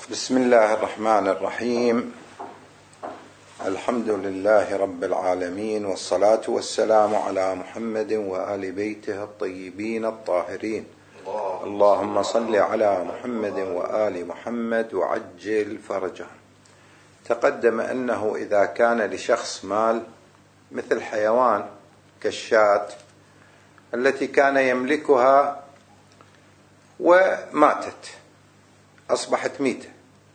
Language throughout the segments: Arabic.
بسم الله الرحمن الرحيم. الحمد لله رب العالمين، والصلاة والسلام على محمد وآل بيته الطيبين الطاهرين. اللهم صل على محمد وآل محمد وعجل فرجه. تقدم أنه إذا كان لشخص مال مثل حيوان كالشاة التي كان يملكها وماتت، أصبحت ميتة،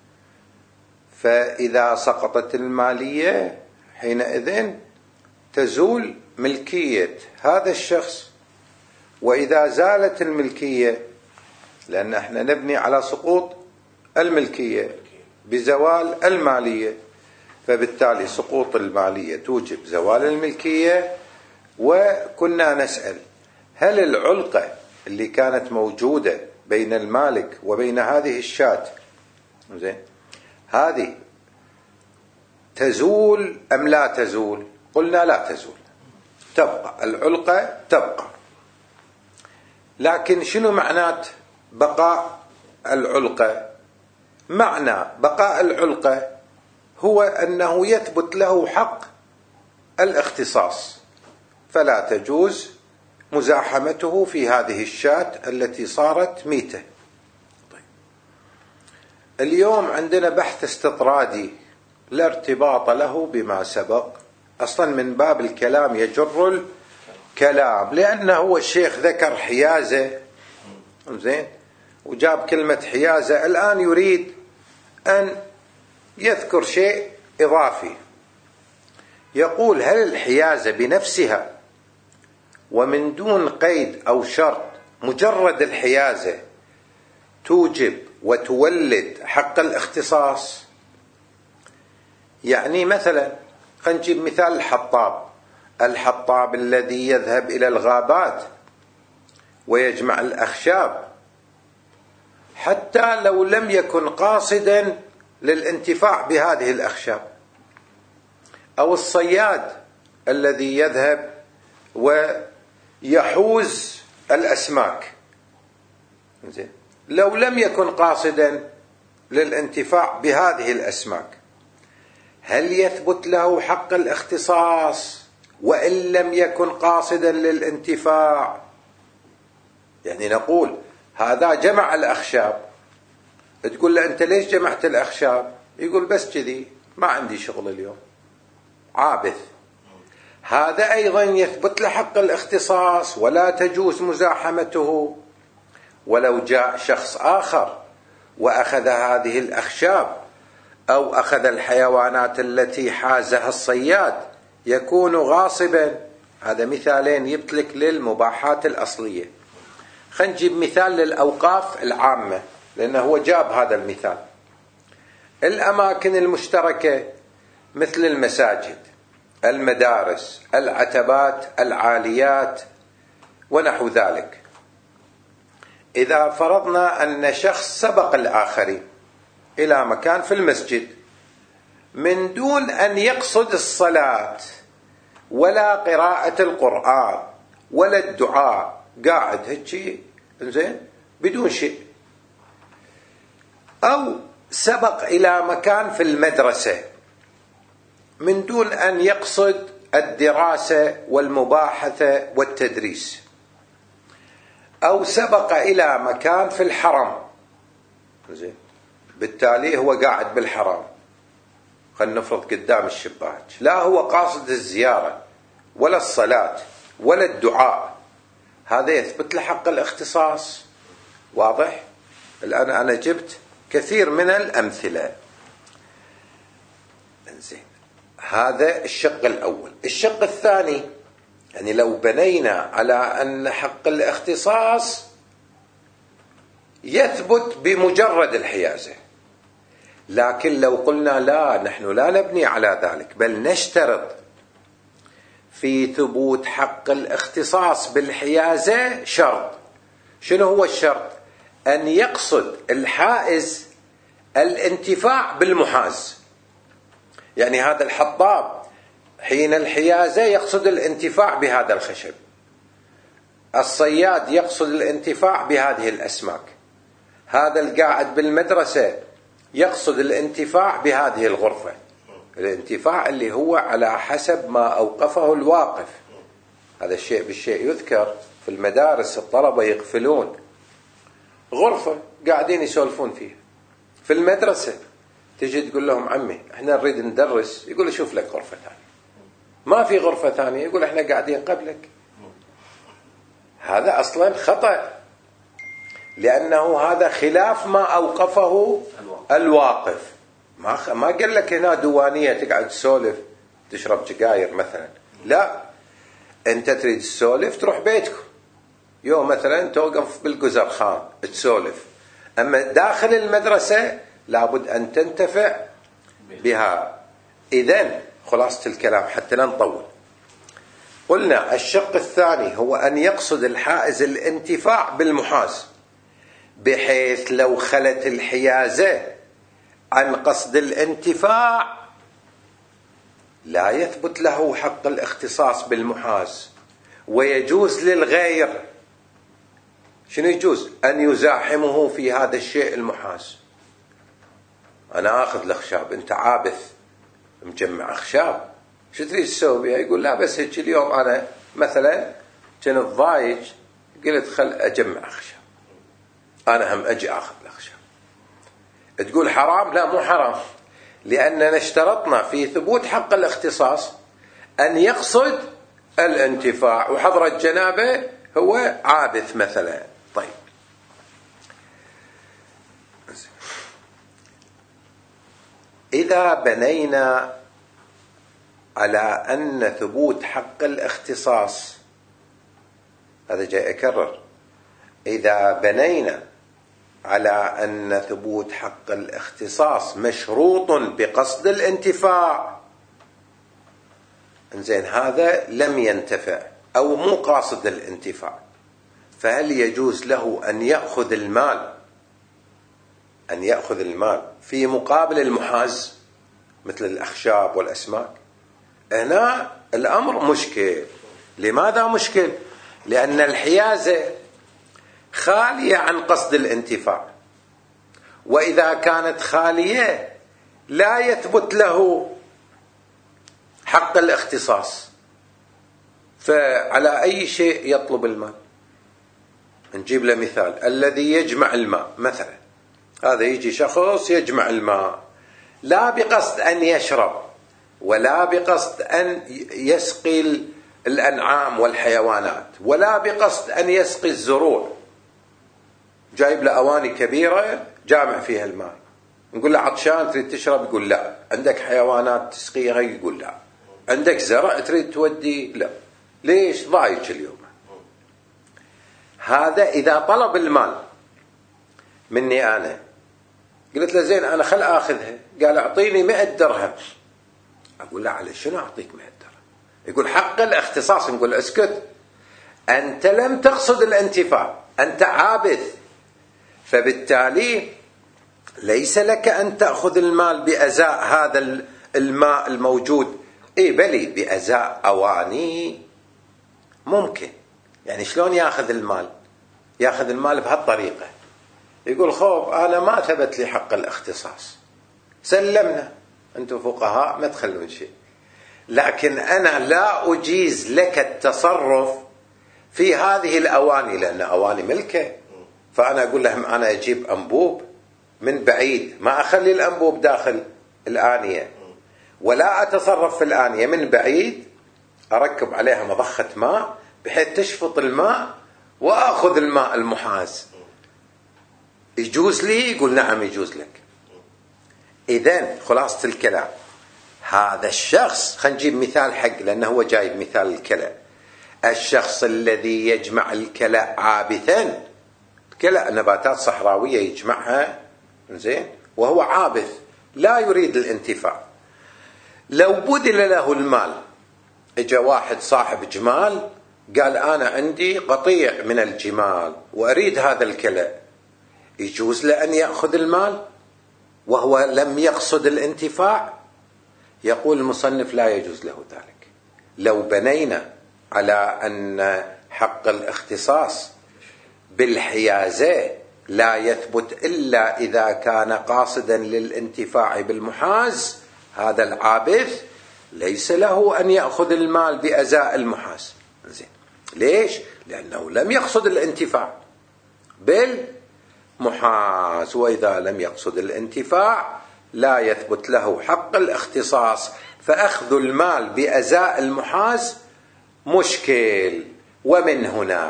فإذا سقطت المالية حينئذ تزول ملكية هذا الشخص. وإذا زالت الملكية، لأن احنا نبني على سقوط الملكية بزوال المالية، فبالتالي سقوط المالية توجب زوال الملكية. وكنا نسأل هل العلقة اللي كانت موجودة بين المالك وبين هذه الشاة زين هذه تزول أم لا تزول؟ قلنا لا تزول، تبقى العلقة تبقى. لكن شنو معنات بقاء العلقة؟ معنى بقاء العلقة هو أنه يثبت له حق الاختصاص، فلا تجوز مزاحمته في هذه الشاة التي صارت ميتة. طيب. اليوم عندنا بحث استطرادي لا ارتباط له بما سبق، أصلا من باب الكلام يجر الكلام، لأنه هو الشيخ ذكر حيازة زين وجاب كلمة حيازة، الآن يريد أن يذكر شيء إضافي. يقول هل الحيازة بنفسها ومن دون قيد أو شرط، مجرد الحيازة توجب وتولد حق الاختصاص؟ يعني مثلا خلينا نجيب مثال الحطاب الذي يذهب إلى الغابات ويجمع الأخشاب حتى لو لم يكن قاصدا للانتفاع بهذه الأخشاب، أو الصياد الذي يذهب ويحوز الأسماك لو لم يكن قاصدا للانتفاع بهذه الأسماك، هل يثبت له حق الاختصاص وإن لم يكن قاصدا للانتفاع؟ يعني نقول هذا جمع الأخشاب، تقول له أنت ليش جمعت الأخشاب؟ يقول بس كذي، ما عندي شغل اليوم، عابث. هذا أيضا يثبت له حق الاختصاص ولا تجوز مزاحمته. ولو جاء شخص آخر وأخذ هذه الأخشاب أو أخذ الحيوانات التي حازها الصياد يكون غاصبا. هذا مثالين يبتلك للمباحات الأصلية. خلينا نجيب مثال للأوقاف العامة، لأنه هو جاب هذا المثال. الأماكن المشتركة مثل المساجد، المدارس، العتبات، العاليات ونحو ذلك، إذا فرضنا أن شخص سبق الآخرين إلى مكان في المسجد من دون أن يقصد الصلاة ولا قراءة القرآن ولا الدعاء، قاعد هيك زين بدون شيء، أو سبق إلى مكان في المدرسة من دون أن يقصد الدراسة والمباحثة والتدريس، أو سبق إلى مكان في الحرم زين بالتالي هو قاعد بالحرم، خلينا نفرض قدام الشباك، لا هو قاصد الزيارة ولا الصلاة ولا الدعاء، هذا يثبت له حق الاختصاص. واضح؟ الآن أنا جبت كثير من الأمثلة. زين هذا الشق الأول. الشق الثاني، يعني لو بنينا على أن حق الاختصاص يثبت بمجرد الحيازة، لكن لو قلنا لا، نحن لا نبني على ذلك، بل نشترط في ثبوت حق الاختصاص بالحيازة شرط. شنو هو الشرط؟ أن يقصد الحائز الانتفاع بالمحاز. يعني هذا الحطاب حين الحيازة يقصد الانتفاع بهذا الخشب، الصياد يقصد الانتفاع بهذه الأسماك، هذا القاعد بالمدرسة يقصد الانتفاع بهذه الغرفة، الانتفاع اللي هو على حسب ما أوقفه الواقف. هذا الشيء بالشيء يذكر في المدارس، الطلبة يقفلون غرفة قاعدين يسولفون فيها. في المدرسة تجي تقول لهم عمي احنا نريد ندرس، يقول شوف لك غرفة ثانية. ما في غرفة ثانية، يقول احنا قاعدين قبلك. هذا أصلا خطأ، لأنه هذا خلاف ما أوقفه الواقف. ما قال لك هنا دوانية تقعد تسولف تشرب سجاير مثلا، لا، أنت تريد تسولف تروح بيتكم، يوم مثلا توقف بالجزر خان تسولف. أما داخل المدرسة لابد أن تنتفع بها. إذن خلاصة الكلام حتى لا نطول، قلنا الشق الثاني هو أن يقصد الحائز الانتفاع بالمحاز، بحيث لو خلت الحيازة عن قصد الانتفاع لا يثبت له حق الاختصاص بالمحاز، ويجوز للغير شنو يجوز؟ أن يزاحمه في هذا الشيء المحاز. أنا آخذ الأخشاب، أنت عابث مجمع أخشاب، شو تريد تسوي بها؟ يقول لا بس هيك اليوم أنا مثلا كنت ضايج قلت خل أجمع أخشاب، أنا هم أجي أخذ الأخشاب. تقول حرام؟ لا مو حرام، لأننا اشترطنا في ثبوت حق الاختصاص أن يقصد الانتفاع، وحضرة جنابه هو عابث مثلا. طيب، إذا بنينا على أن ثبوت حق الاختصاص، هذا جاي أكرر، إذا بنينا على أن ثبوت حق الاختصاص مشروط بقصد الانتفاع، إنزين هذا لم ينتفع أو مو قاصد الانتفاع، فهل يجوز له أن يأخذ المال في مقابل المحاز مثل الأخشاب والأسماك؟ هنا الأمر مشكل. لماذا مشكل؟ لأن الحيازة خالية عن قصد الانتفاع، وإذا كانت خالية لا يثبت له حق الاختصاص، فعلى أي شيء يطلب المال؟ نجيب له مثال، الذي يجمع الماء مثلا، هذا يجي شخص يجمع الماء لا بقصد أن يشرب ولا بقصد أن يسقي الأنعام والحيوانات ولا بقصد أن يسقي الزروع، جايب له أواني كبيرة جامع فيها الماء. نقول له عطشان تريد تشرب؟ يقول لا. عندك حيوانات تسقيها؟ يقول لا. عندك زرع تريد تودي؟ لا. ليش؟ ضايج اليوم. هذا إذا طلب المال مني أنا، قلت له زين أنا خل آخذها، قال أعطيني 100 درهم. أقول له على شنو أعطيك 100 درهم؟ يقول حق الاختصاص. نقول له اسكت، أنت لم تقصد الانتفاع، أنت عابث، فبالتالي ليس لك أن تأخذ المال بأزاء هذا الماء الموجود. بلي بأزاء أواني ممكن. يعني شلون يأخذ المال؟ يأخذ المال بهالطريقة، يقول خوف أنا ما ثبت لي حق الاختصاص، سلمنا، أنتم فقهاء ما تخلون شيء، لكن أنا لا أجيز لك التصرف في هذه الأواني لأن أواني ملكه. فأنا أقول لهم أنا أجيب أنبوب من بعيد، ما أخلي الأنبوب داخل الآنية، ولا أتصرف في الآنية من بعيد، أركب عليها مضخة ماء بحيث تشفط الماء وأخذ الماء المحاز. يجوز لي؟ يقول نعم يجوز لك. إذن خلاصة الكلام، هذا الشخص، خلينا نجيب مثال حق لأنه هو جايب مثال الكلى، الشخص الذي يجمع الكلى عابثا، كلى نباتات صحراوية يجمعها زين وهو عابث لا يريد الانتفاع، لو بذل له المال، اجا واحد صاحب جمال قال أنا عندي قطيع من الجمال وأريد هذا الكلى، يجوز له أن يأخذ المال وهو لم يقصد الانتفاع؟ يقول المصنف لا يجوز له ذلك. لو بنينا على أن حق الاختصاص بالحيازة لا يثبت إلا إذا كان قاصدا للانتفاع بالمحاز. هذا العابث ليس له أن يأخذ المال بأزاء المحاز. زين، ليش؟ لأنه لم يقصد الانتفاع بالمحاز، وإذا لم يقصد الانتفاع لا يثبت له حق الاختصاص، فأخذ المال بأزاء المحاز مشكل. ومن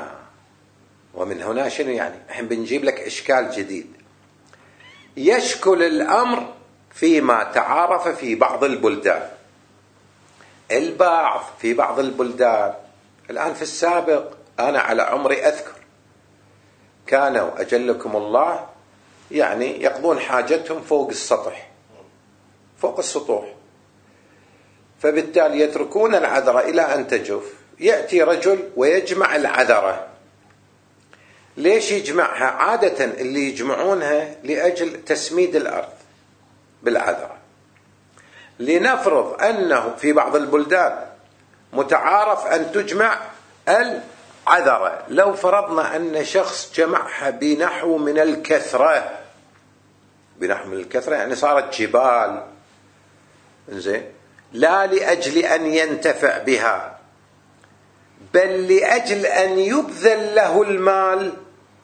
هنا شنو يعني؟ الحين بنجيب لك إشكال جديد. يشكل الأمر فيما تعارف في بعض البلدان. البعض في بعض البلدان الآن، في السابق أنا على عمري أذكر كانوا أجلكم الله يعني يقضون حاجتهم فوق السطح، فوق السطوح، فبالتالي يتركون العذرة إلى أن تجف. يأتي رجل ويجمع العذرة. ليش يجمعها؟ عادة اللي يجمعونها لأجل تسميد الأرض بالعذرة. لنفرض أنه في بعض البلدان متعارف أن تجمع العذرة، لو فرضنا أن شخص جمعها بنحو من الكثرة، بنحو من الكثرة يعني صارت جبال، زين، لا لأجل أن ينتفع بها بل لأجل أن يبذل له المال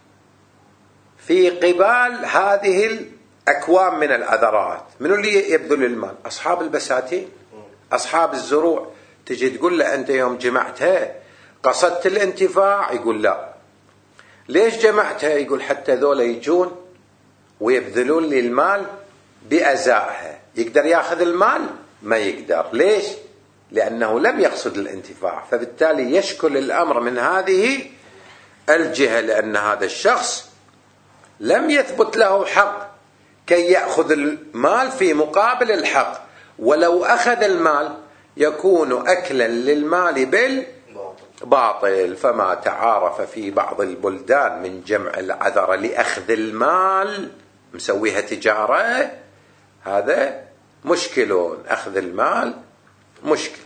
في قبال هذه الأكوام من العذرات. من اللي يبذل المال؟ أصحاب البساتين، أصحاب الزروع. تجي تقول له أنت يوم جمعتها قصدت الانتفاع؟ يقول لا. ليش جمعتها؟ يقول حتى ذولا يجون ويبذلون لي المال بأزائها. يقدر ياخذ المال؟ ما يقدر. ليش؟ لأنه لم يقصد الانتفاع، فبالتالي يشكل الأمر من هذه الجهة، لأن هذا الشخص لم يثبت له حق كي يأخذ المال في مقابل الحق، ولو أخذ المال يكون أكلا للمال بالباطل. فما تعارف في بعض البلدان من جمع العذر لأخذ المال مسويها تجارة، هذا مشكل، أخذ المال مشكل.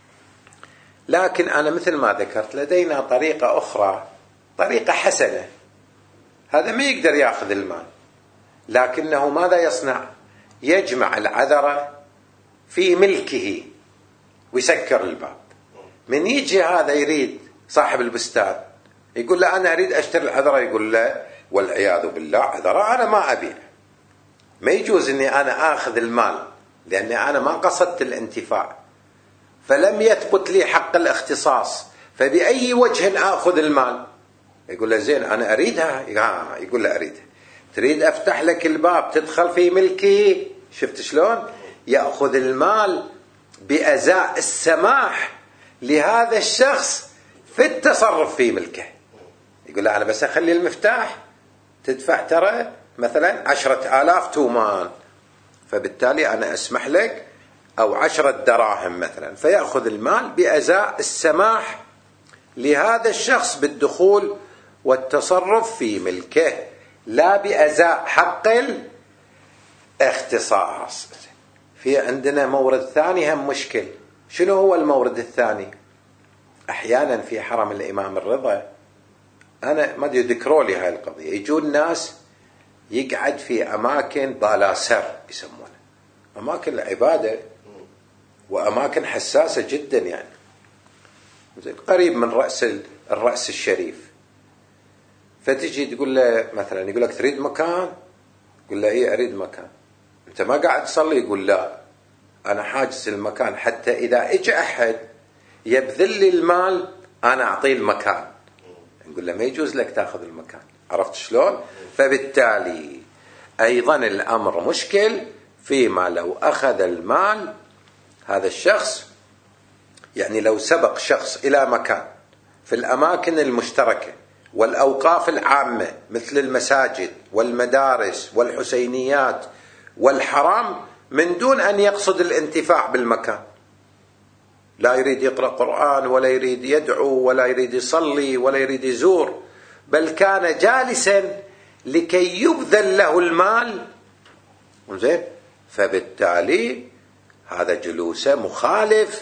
لكن أنا مثل ما ذكرت لدينا طريقة أخرى، طريقة حسنة. هذا ما يقدر يأخذ المال، لكنه ماذا يصنع؟ يجمع العذرة في ملكه ويسكر الباب. من يجي هذا يريد صاحب البستان يقول له أنا أريد أشتري العذرة، يقول له والعياذ بالله عذرة أنا ما أبيع، ما يجوز أني أنا آخذ المال لأني أنا ما قصدت الانتفاع، فلم يثبت لي حق الاختصاص، فبأي وجه آخذ المال؟ يقول له زين أنا أريدها. يقول له أريدها. تريد أفتح لك الباب تدخل في ملكي؟ شفت شلون؟ يأخذ المال بأزاء السماح لهذا الشخص في التصرف في ملكه. يقول له أنا بس أخلي المفتاح، تدفع ترى مثلا 10,000 تومان، فبالتالي أنا أسمح لك، أو 10 دراهم مثلا، فيأخذ المال بأزاء السماح لهذا الشخص بالدخول والتصرف في ملكه، لا بأزاء حق الاختصاص. في عندنا مورد ثاني هم مشكل. شنو هو المورد الثاني؟ أحيانا في حرم الإمام الرضا، أنا ما أدري ذكروا لي هاي القضية، يجون ناس يقعد في أماكن بالاسر يسمونه، أماكن العبادة وأماكن حساسة جدا، يعني قريب من الرأس الشريف. فتجي تقول له مثلا، يقول لك تريد مكان؟ يقول له إيه أريد مكان. أنت ما قاعد تصلي؟ يقول لا أنا حاجز المكان حتى إذا إجى أحد يبذل لي المال أنا أعطيه المكان. نقول له ما يجوز لك تأخذ المكان. عرفت شلون؟ فبالتالي أيضا الأمر مشكل فيما لو أخذ المال هذا الشخص، يعني لو سبق شخص إلى مكان في الأماكن المشتركة والأوقاف العامة مثل المساجد والمدارس والحسينيات والحرام من دون أن يقصد الانتفاع بالمكان، لا يريد يقرأ قرآن ولا يريد يدعو ولا يريد يصلي ولا يريد يزور، بل كان جالسا لكي يبذل له المال، زين، فبالتالي هذا جلوسه مخالف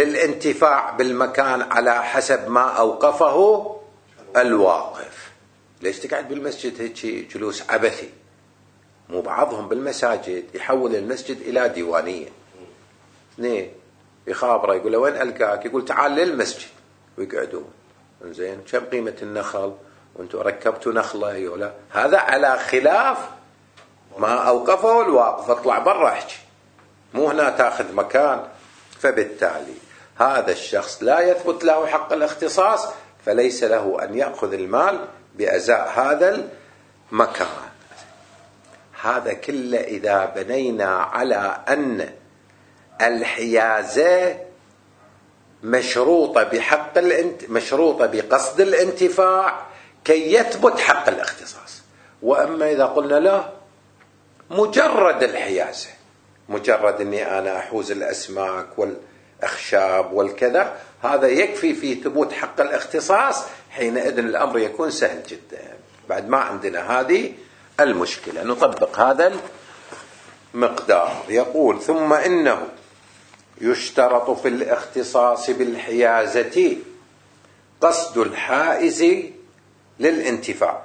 للانتفاع بالمكان على حسب ما أوقفه الواقف. ليش تقعد بالمسجد هيك جلوس عبثي؟ مو بعضهم بالمساجد يحول المسجد إلى ديوانية. اثنين يخابره يقول له وين ألقاك؟ يقول تعال للمسجد، ويقعدون. زين كم قيمة النخل وانتم ركبتوا نخلة ولا؟ هذا على خلاف ما أوقفه الواقف، اطلع برا احكي، مو هنا تاخذ مكان. فبالتالي هذا الشخص لا يثبت له حق الاختصاص، فليس له أن يأخذ المال بأزاء هذا المكان. هذا كله إذا بنينا على أن الحيازة مشروطة مشروطة بقصد الانتفاع كي يثبت حق الاختصاص. وأما إذا قلنا لا، مجرد الحيازة، مجرد أني أنا أحوز الأسماك والأخشاب والكذا، هذا يكفي في ثبوت حق الاختصاص، حينئذ الأمر يكون سهل جدا. بعد ما عندنا هذه المشكلة نطبق هذا المقدار. يقول ثم إنه يشترط في الاختصاص بالحيازة قصد الحائز للانتفاع،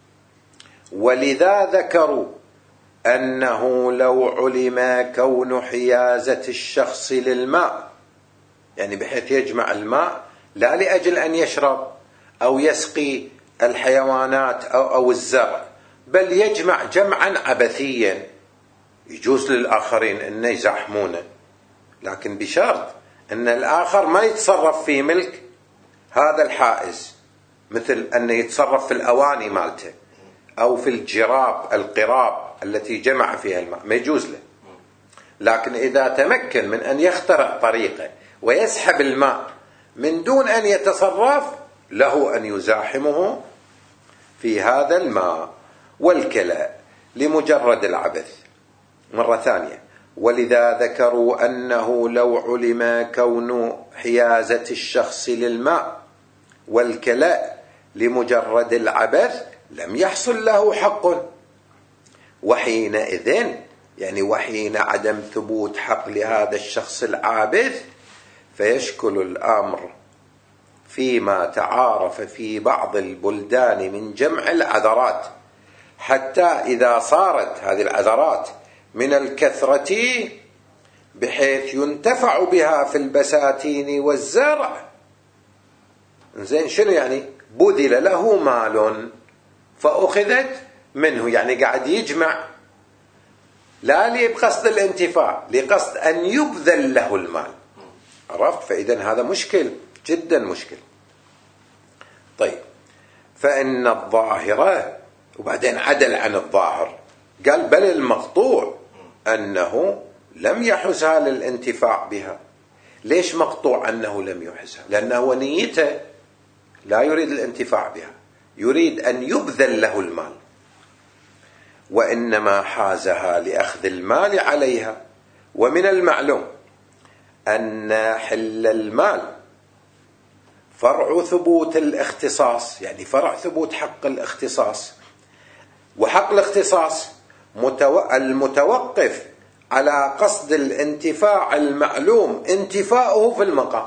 ولذا ذكروا أنه لو علم كون حيازة الشخص للماء، يعني بحيث يجمع الماء لا لأجل أن يشرب أو يسقي الحيوانات أو الزرع، بل يجمع جمعا عبثيا، يجوز للآخرين أن يزاحمونه، لكن بشرط أن الآخر ما يتصرف في ملك هذا الحائز، مثل أن يتصرف في الأواني مالته أو في القراب التي جمع فيها الماء، ما يجوز له. لكن إذا تمكن من أن يخترع طريقة ويسحب الماء من دون أن يتصرف، له أن يزاحمه في هذا الماء والكلاء لمجرد العبث. مرة ثانية، ولذا ذكروا أنه لو علم كون حيازة الشخص للماء والكلاء لمجرد العبث لم يحصل له حق، وحينئذ يعني وحين عدم ثبوت حق لهذا الشخص العابث فيشكل الأمر فيما تعارف في بعض البلدان من جمع العذرات، حتى إذا صارت هذه العذرات من الكثرة بحيث ينتفع بها في البساتين والزرع. زين شنو يعني؟ بذل له مال فأخذت منه، يعني قاعد يجمع لا بقصد الانتفاع، لقصد أن يبذل له المال. عرفت؟ فإذا هذا مشكل جدا مشكل. طيب، فإن الظاهرة، وبعدين عدل عن الظاهر، قال بل المقطوع أنه لم يحزها للانتفاع بها. ليش مقطوع أنه لم يحزها؟ لأنه نيته لا يريد الانتفاع بها، يريد أن يبذل له المال، وإنما حازها لأخذ المال عليها. ومن المعلوم أن حل المال فرع ثبوت الاختصاص، يعني فرع ثبوت حق الاختصاص، وحق الاختصاص المتوقف على قصد الانتفاع المعلوم انتفاؤه في المقام.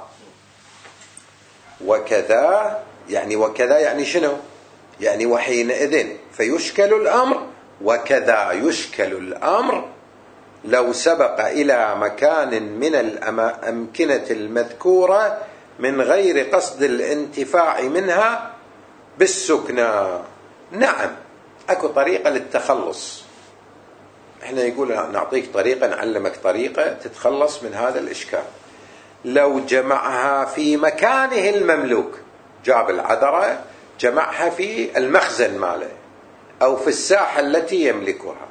وكذا يعني شنو؟ يعني وحينئذ فيشكل الأمر، وكذا يشكل الأمر لو سبق إلى مكان من الأمكنة المذكورة من غير قصد الانتفاع منها بالسكنى. نعم، أكو طريقة للتخلص. احنا يقول نعطيك طريقة، نعلمك طريقة تتخلص من هذا الإشكال. لو جمعها في مكانه المملوك، جاب العذرة جمعها في المخزن ماله أو في الساحة التي يملكها،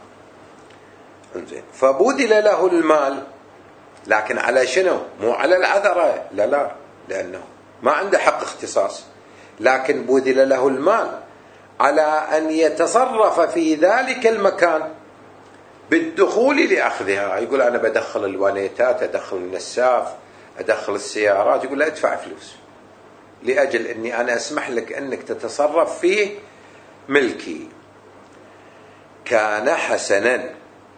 فبذل له المال، لكن على شنو؟ مو على العذرة، لا، لأنه ما عنده حق اختصاص، لكن بذل له المال على أن يتصرف في ذلك المكان بالدخول لأخذها. يقول أنا بدخل الوانيتات، أدخل النساف، أدخل السيارات، يقول لا ادفع فلوس لأجل أني أنا أسمح لك أنك تتصرف فيه ملكي. كان حسنا،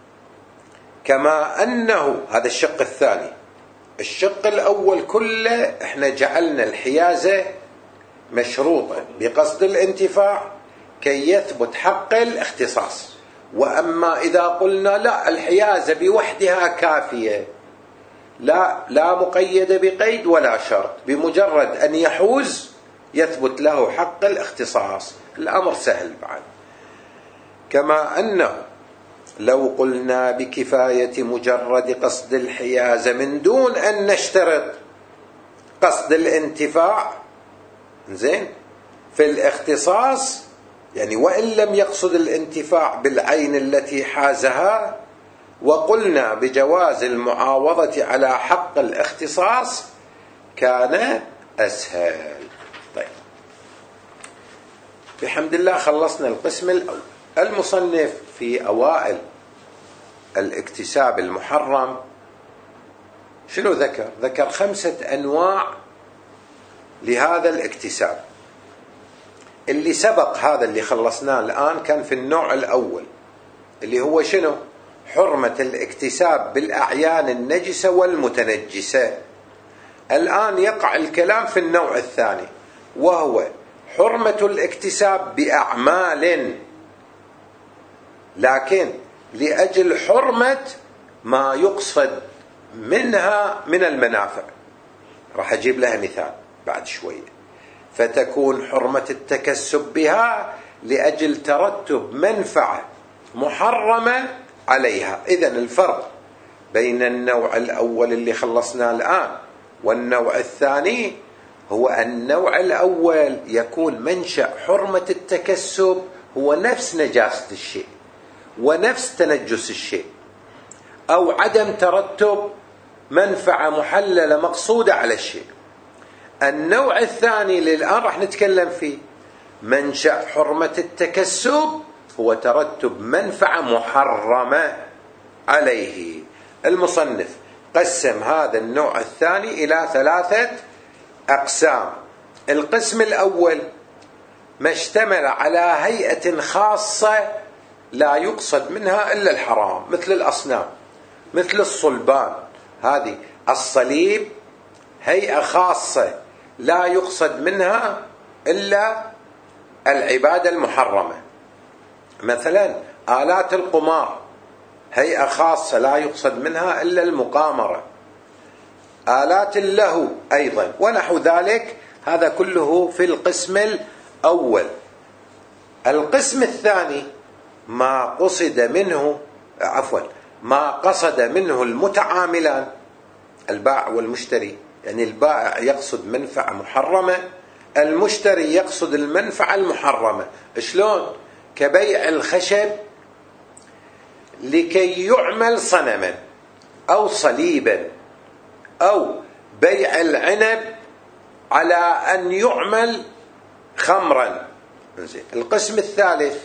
كما أنه هذا الشق الثاني. الشق الأول كله احنا جعلنا الحيازة مشروطة بقصد الانتفاع كي يثبت حق الاختصاص. وأما إذا قلنا لا، الحيازة بوحدها كافية، لا مقيدة بقيد ولا شرط، بمجرد أن يحوز يثبت له حق الاختصاص، الأمر سهل بعد. كما أنه لو قلنا بكفاية مجرد قصد الحيازة من دون أن نشترط قصد الانتفاع، زين، في الاختصاص، يعني وإن لم يقصد الانتفاع بالعين التي حازها، وقلنا بجواز المعاوضة على حق الاختصاص، كان أسهل. طيب، بحمد الله خلصنا القسم الأول. المصنف في أوائل الاكتساب المحرم شنو ذكر؟ ذكر 5 أنواع لهذا الاكتساب. اللي سبق هذا اللي خلصناه الآن كان في النوع الأول، اللي هو شنو؟ حرمة الاكتساب بالأعيان النجسة والمتنجسة. الآن يقع الكلام في النوع الثاني، وهو حرمة الاكتساب بأعمال، لكن لأجل حرمة ما يقصد منها من المنافع. راح أجيب لها مثال بعد شوية. فتكون حرمة التكسب بها لأجل ترتب منفعة محرمة عليها. إذن الفرق بين النوع الأول اللي خلصناه الآن والنوع الثاني هو النوع الأول يكون منشأ حرمة التكسب هو نفس نجاسة الشيء ونفس تنجس الشيء، أو عدم ترتب منفعة محللة مقصودة على الشيء. النوع الثاني اللي الآن راح نتكلم فيه، منشأ حرمة التكسب هو ترتب منفعة محرمة عليه. المصنف قسم هذا النوع الثاني إلى 3 أقسام. القسم الأول ما اشتمل على هيئة خاصة لا يقصد منها إلا الحرام، مثل الأصنام، مثل الصلبان. هذه الصليب هيئة خاصة لا يقصد منها إلا العبادة المحرمة. مثلا آلات القمار هيئة خاصة لا يقصد منها إلا المقامرة. آلات اللهو أيضا ونحو ذلك. هذا كله في القسم الأول. القسم الثاني ما قصد منه المتعاملان، البائع والمشتري. يعني البائع يقصد منفعة محرمة، المشتري يقصد المنفعة المحرمة. شلون؟ كبيع الخشب لكي يعمل صنما أو صليبا، أو بيع العنب على أن يعمل خمرا. القسم الثالث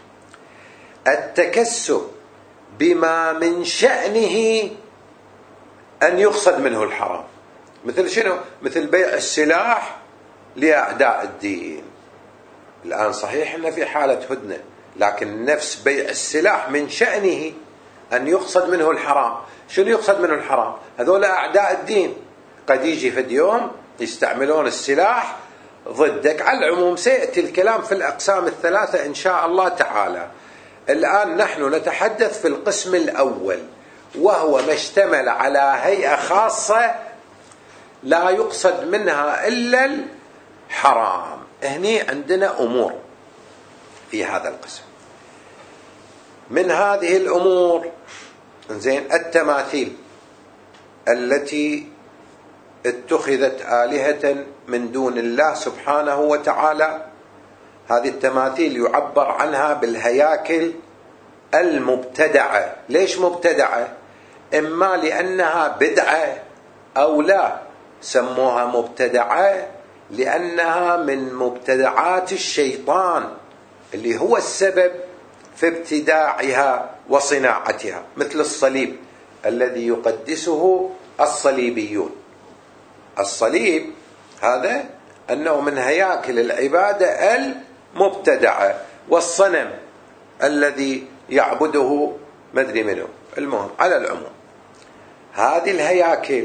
التكسب بما من شأنه أن يقصد منه الحرام. مثل شنو؟ مثل بيع السلاح لأعداء الدين. الآن صحيح إن في حالة هدنة، لكن نفس بيع السلاح من شأنه أن يقصد منه الحرام. شنو يقصد منه الحرام؟ هذول أعداء الدين، قد يجي في اليوم يستعملون السلاح ضدك. على العموم سيأتي الكلام في الأقسام ال3 إن شاء الله تعالى. الآن نحن نتحدث في القسم الأول، وهو ما اشتمل على هيئة خاصة لا يقصد منها إلا الحرام. هني عندنا أمور في هذا القسم. من هذه الأمور زين التماثيل التي اتخذت آلهة من دون الله سبحانه وتعالى. هذه التماثيل يعبر عنها بالهياكل المبتدعة. ليش مبتدعة؟ إما لأنها بدعة، أو لا سموها مبتدعة لأنها من مبتدعات الشيطان اللي هو السبب في ابتداعها وصناعتها. مثل الصليب الذي يقدسه الصليبيون. الصليب هذا أنه من هياكل العبادة المبتدعة، والصنم الذي يعبده مدري منه. المهم على العموم هذه الهياكل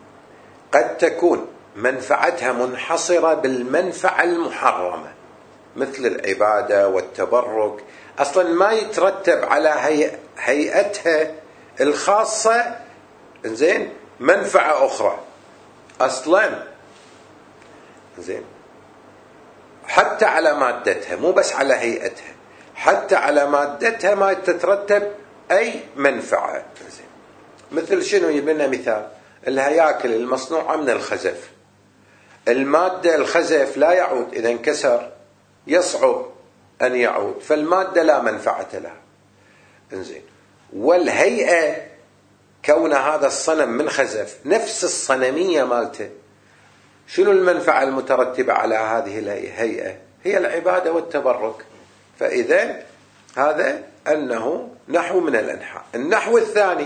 قد تكون منفعتها منحصرة بالمنفعة المحرمة، مثل العبادة والتبرك أصلا ما يترتب على هيئتها الخاصة زين منفعة أخرى أصلا زين، حتى على مادتها، مو بس على هيئتها، حتى على مادتها ما تترتب أي منفعة. زين، مثل شنو؟ يبنى مثال الهياكل المصنوعة من الخزف. المادة الخزف لا يعود، إذا انكسر يصعب أن يعود، فالمادة لا منفعة لها. انزين، والهيئة كون هذا الصنم من خزف نفس الصنمية مالته، شنو المنفعة المترتبة على هذه الهيئة؟ هي العبادة والتبرك. فإذا هذا أنه نحو من الأنحاء. النحو الثاني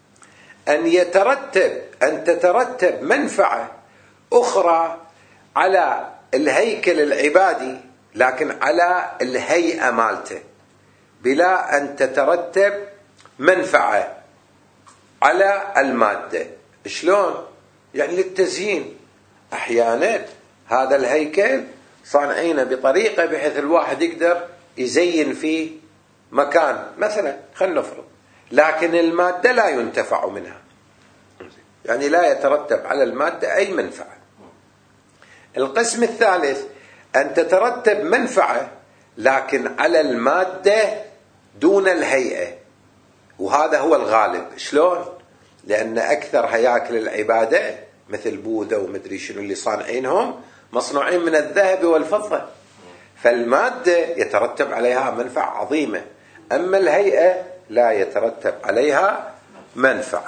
أن تترتب منفعة أخرى على الهيكل العبادي لكن على الهيئة مالته، بلا أن تترتب منفعة على المادة. شلون؟ يعني للتزيين. أحيانا هذا الهيكل صانعينه بطريقة بحيث الواحد يقدر يزين فيه مكان مثلا، خلينا نفرض، لكن المادة لا ينتفع منها، يعني لا يترتب على المادة أي منفعة. القسم الثالث أن تترتب منفعة لكن على المادة دون الهيئة، وهذا هو الغالب. شلون؟ لأن أكثر هياكل العبادة مثل بوذا ومدري شنو اللي صانعينهم مصنوعين من الذهب والفضة، فالمادة يترتب عليها منفعة عظيمة، أما الهيئة لا يترتب عليها منفعة.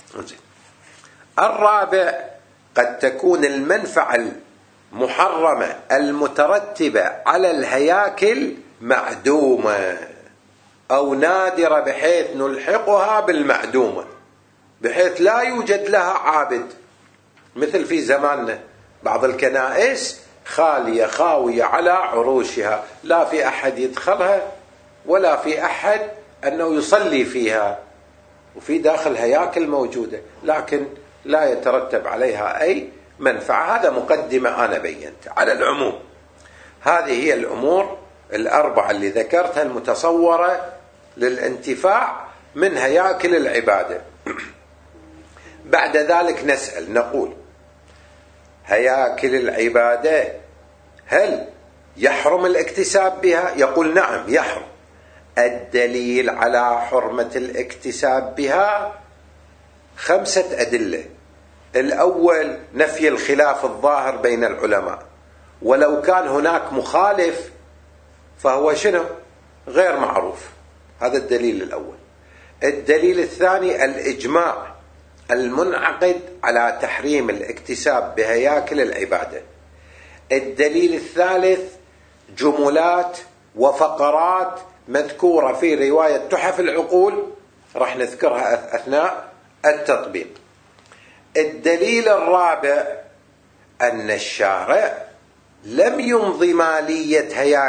الرابع، قد تكون المنفعة المحرمة المترتبة على الهياكل معدومة أو نادرة بحيث نلحقها بالمعدومة، بحيث لا يوجد لها عابد. مثل في زماننا بعض الكنائس خالية خاوية على عروشها، لا في أحد يدخلها ولا في أحد أنه يصلي فيها، وفي داخل هياكل موجودة لكن لا يترتب عليها أي منفعة. هذا مقدمة أنا بينت. على العموم هذه هي الأمور الأربعة اللي ذكرتها المتصورة للانتفاع من هياكل العبادة. بعد ذلك نسأل نقول: هياكل العبادة هل يحرم الاكتساب بها؟ يقول نعم يحرم. الدليل على حرمة الاكتساب بها 5 أدلة. الأول نفي الخلاف الظاهر بين العلماء، ولو كان هناك مخالف فهو شنو؟ غير معروف. هذا الدليل الأول. الدليل الثاني الإجماع المنعقد على تحريم الاكتساب بهياكل العبادة. الدليل الثالث جملات وفقرات مذكورة في رواية تحف العقول، راح نذكرها أثناء التطبيق. الدليل الرابع أن الشارع لم يمضي مالية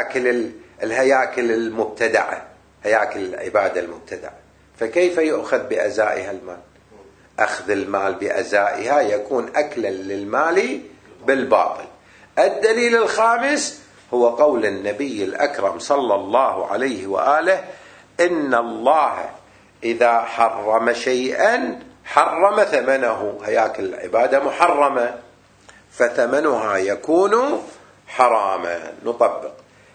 الهياكل المبتدعة، هياكل العبادة المبتدعة، فكيف يؤخذ بأزائها المال؟ أخذ المال بأزائها يكون أكلا للمال بالباطل. الدليل الخامس هو قول النبي الأكرم صلى الله عليه وآله: إن الله إذا حرم شيئا حرم ثمنه. هياكل العبادة محرمة فثمنها يكون حراما. نطبق.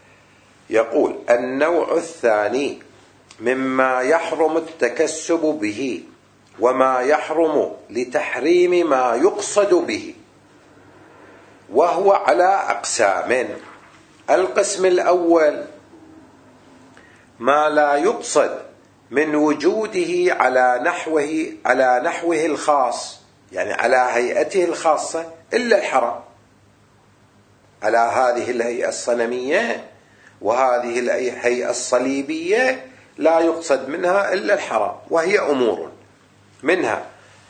يقول: النوع الثاني مما يحرم التكسب به وما يحرم لتحريم ما يقصد به، وهو على أقسام. القسم الأول ما لا يقصد من وجوده على نحوه الخاص، يعني على هيئته الخاصة، إلا الحرام، على هذه الهيئة الصنمية وهذه الهيئة الصليبية لا يقصد منها إلا الحرام، وهي أمور منها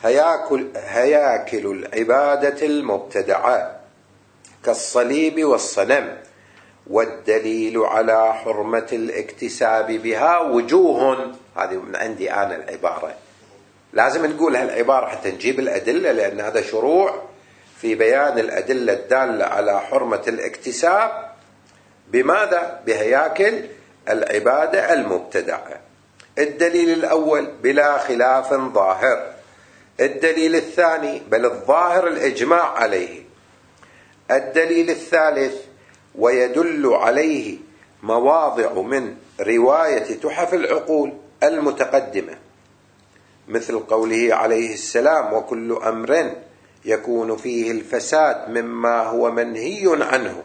هياكل العبادة المبتدعة كالصليب والصنم. والدليل على حرمة الاكتساب بها وجوه. هذه من عندي أنا العبارة، لازم نقول هالعبارة حتى نجيب الأدلة، لأن هذا شروع في بيان الأدلة الدالة على حرمة الاكتساب بماذا؟ بهياكل العبادة المبتدعة. الدليل الأول بلا خلاف ظاهر. الدليل الثاني بل الظاهر الإجماع عليه. الدليل الثالث ويدل عليه مواضع من رواية تحف العقول المتقدمة، مثل قوله عليه السلام: وكل أمر يكون فيه الفساد مما هو منهي عنه،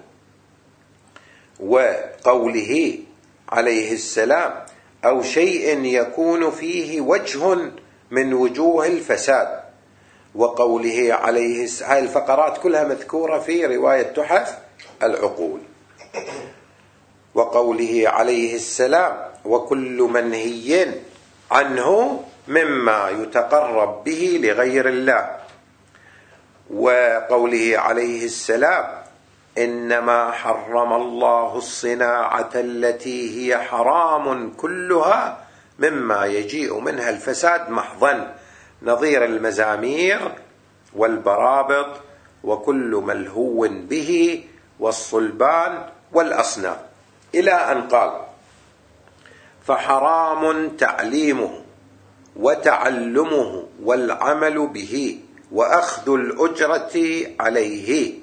وقوله عليه السلام: أو شيء يكون فيه وجه من وجوه الفساد، وقوله عليه السلام. هذه الفقرات كلها مذكورة في رواية تحف العقول. وقوله عليه السلام: وكل منهي عنه مما يتقرب به لغير الله، وقوله عليه السلام: إنما حرم الله الصناعة التي هي حرام كلها مما يجيء منها الفساد محضا، نظير المزامير والبرابط وكل ملهو به والصلبان والأصنام، إلى أن قال: فحرام تعليمه وتعلمه والعمل به وأخذ الأجرة عليه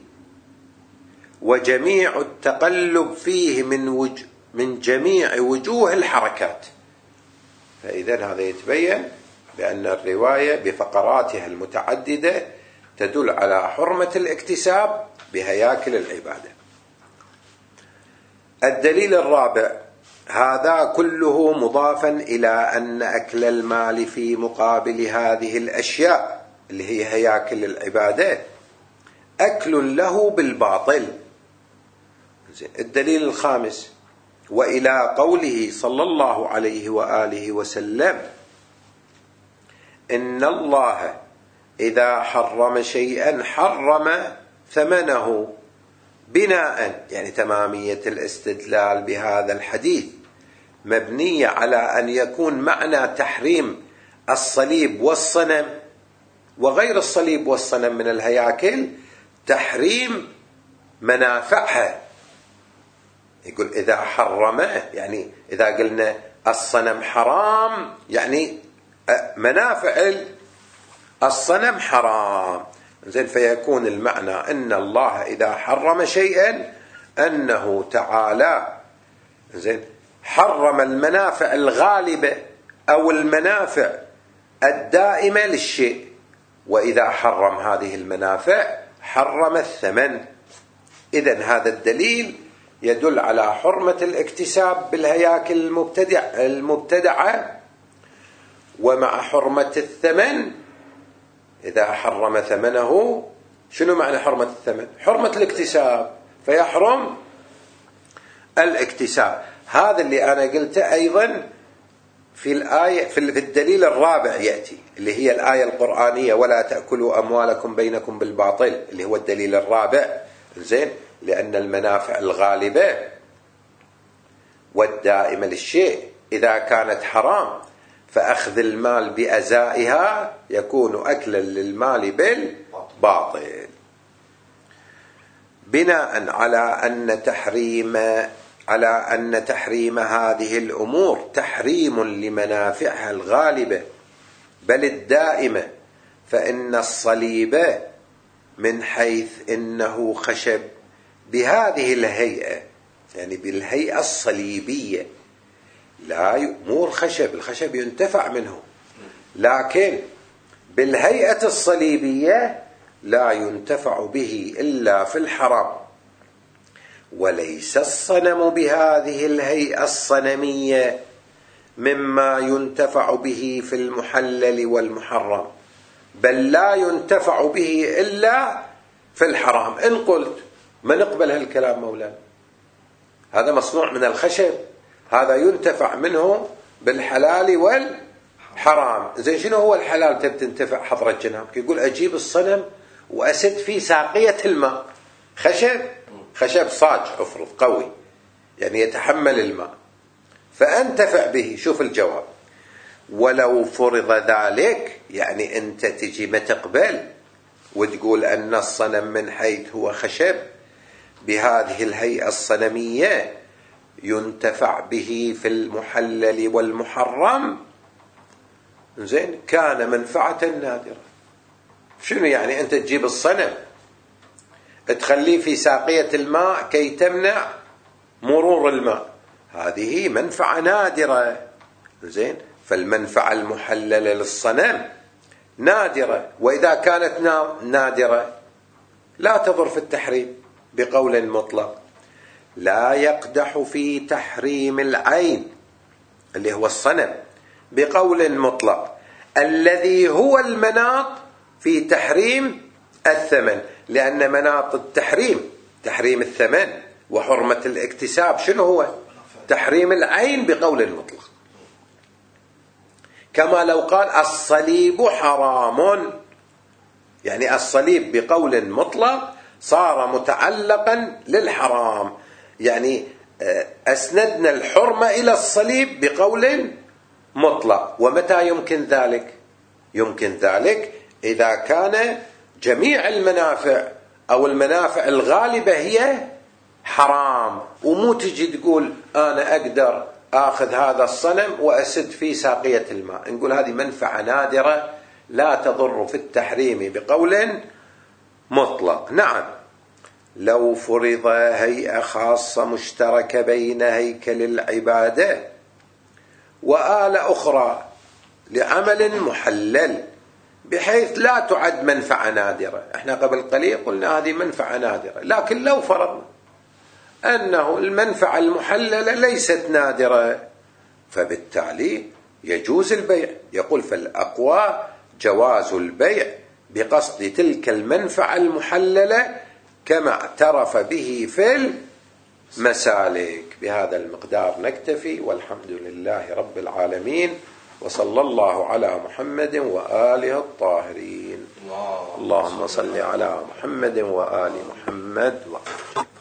وجميع التقلب فيه من جميع وجوه الحركات. فإذا هذا يتبين بأن الرواية بفقراتها المتعددة تدل على حرمة الاكتساب بهياكل العبادة. الدليل الرابع، هذا كله مضافا إلى أن أكل المال في مقابل هذه الأشياء اللي هي هياكل العبادة أكل له بالباطل. الدليل الخامس، وإلى قوله صلى الله عليه وآله وسلم: إن الله إذا حرم شيئا حرم ثمنه، بناء يعني تمامية الاستدلال بهذا الحديث مبنية على أن يكون معنى تحريم الصليب والصنم وغير الصليب والصنم من الهياكل تحريم منافعها. يقول إذا حرمه، يعني إذا قلنا الصنم حرام يعني منافع الصنم حرام، زين، فيكون المعنى أن الله إذا حرم شيئا أنه تعالى زين حرم المنافع الغالبة أو المنافع الدائمة للشيء، وإذا حرم هذه المنافع حرم الثمن. إذن هذا الدليل يدل على حرمة الاكتساب بالهياكل المبتدعة، ومع حرمة الثمن. إذا حرم ثمنه، شنو معنى حرمة الثمن؟ حرمة الاكتساب، فيحرم الاكتساب. هذا اللي أنا قلته أيضا في الآية في الدليل الرابع يأتي، اللي هي الآية القرآنية: ولا تأكلوا أموالكم بينكم بالباطل، اللي هو الدليل الرابع. زين، لأن المنافع الغالبة والدائمة للشيء إذا كانت حرام فأخذ المال بأزائها يكون أكلا للمال بالباطل، بناء على أن تحريم هذه الأمور تحريم لمنافعها الغالبة بل الدائمة، فإن الصليب من حيث إنه خشب بهذه الهيئة، يعني بالهيئة الصليبية، لا مو الخشب ينتفع منه، لكن بالهيئة الصليبية لا ينتفع به إلا في الحرام، وليس الصنم بهذه الهيئة الصنمية مما ينتفع به في المحلل والمحرم، بل لا ينتفع به إلا في الحرام. إن قلت ما نقبل هالكلام مولانا، هذا مصنوع من الخشب، هذا ينتفع منه بالحلال والحرام. زين، شنو هو الحلال تبي تنتفع حضرة جنابك؟ يقول أجيب الصنم وأسد في ساقية الماء، خشب صاج افرض قوي يعني يتحمل الماء، فأنتفع به. شوف الجواب: ولو فرض ذلك، يعني أنت تجي ما تقبل وتقول أن الصنم من حيث هو خشب بهذه الهيئة الصنمية ينتفع به في المحلل والمحرم زين كان منفعة نادرة. شنو يعني؟ أنت تجيب الصنم تخليه في ساقية الماء كي تمنع مرور الماء، هذه منفعة نادرة زين. فالمنفعة المحللة للصنم نادرة، وإذا كانت نادرة لا تضر في التحريم بقول مطلق. لا يقدح في تحريم العين اللي هو الصنم بقول مطلق الذي هو المناط في تحريم الثمن، لأن مناط التحريم تحريم الثمن وحرمة الاكتساب شنو هو؟ تحريم العين بقول مطلق. كما لو قال الصليب حرام، يعني الصليب بقول مطلق صار متعلقا للحرام، يعني أسندنا الحرمة إلى الصليب بقول مطلق. ومتى يمكن ذلك؟ يمكن ذلك إذا كان جميع المنافع أو المنافع الغالبة هي حرام، ومو تجي تقول أنا أقدر آخذ هذا الصنم وأسد في ساقية الماء، نقول هذه منفعة نادرة لا تضر في التحريم بقول مطلق. نعم، لو فرض هيئة خاصة مشتركة بين هيكل العبادة وآلة أخرى لعمل محلل بحيث لا تعد منفعة نادرة، احنا قبل قليل قلنا هذه منفعة نادرة، لكن لو فرضنا أنه المنفعة المحللة ليست نادرة فبالتالي يجوز البيع. يقول فالأقوى جواز البيع بقصد تلك المنفعة المحللة كما اعترف به في المسالك. بهذا المقدار نكتفي، والحمد لله رب العالمين، وصلى الله على محمد وآله الطاهرين. اللهم صل على محمد وآل محمد.